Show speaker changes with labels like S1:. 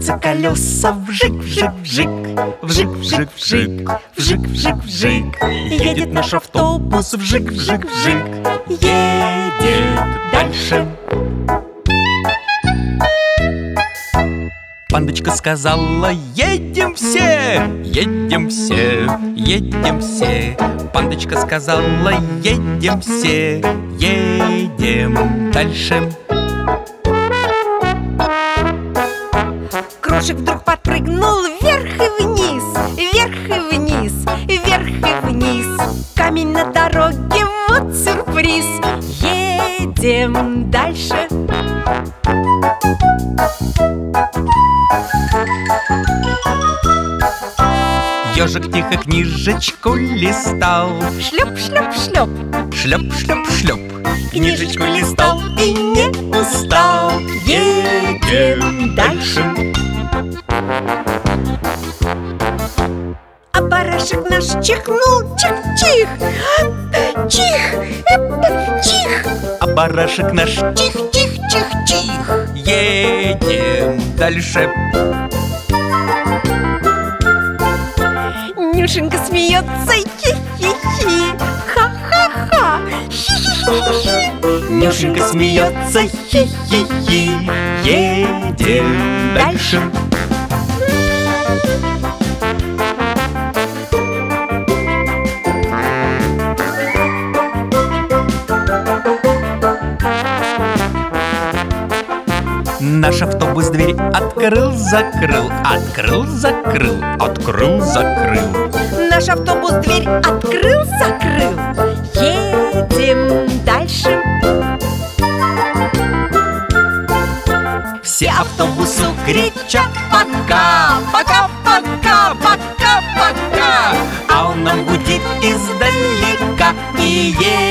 S1: крутятся колеса. Вжик-вжик-вжик, вжик-вжик-вжик, вжик-вжик-вжик. Едет наш автобус. Вжик-вжик-вжик, едет дальше. Пандочка сказала: едем все, едем все, едем все. Пандочка сказала: едем все, едем дальше.
S2: Крошек вдруг подпрыгнул вверх и вниз, вверх и вниз, вверх и вниз. Камень на дороге, вот сюрприз. Едем дальше.
S1: Ежик тихо книжечку листал.
S2: Шлеп-шлеп-шлеп,
S1: Шлеп-шлеп-шлеп.
S2: книжечку листал и не устал. Едем дальше. А барашек наш чихнул, чих-чих, чих, чих.
S1: А барашек наш
S2: Чих-чих-чих-чих.
S1: едем дальше.
S2: Нюшенька смеется, хи-хи-хи, ха-ха-ха, хи-хи-хи-хи.
S1: Нюшенька смеется, хи-хи-хи. Едем дальше. Наш автобус дверь открыл-закрыл, открыл-закрыл, открыл-закрыл.
S2: Наш автобус дверь открыл-закрыл. Едем дальше.
S1: Все автобусу кричат пока, пока, пока, пока, пока. А он нам гудит издалека и едет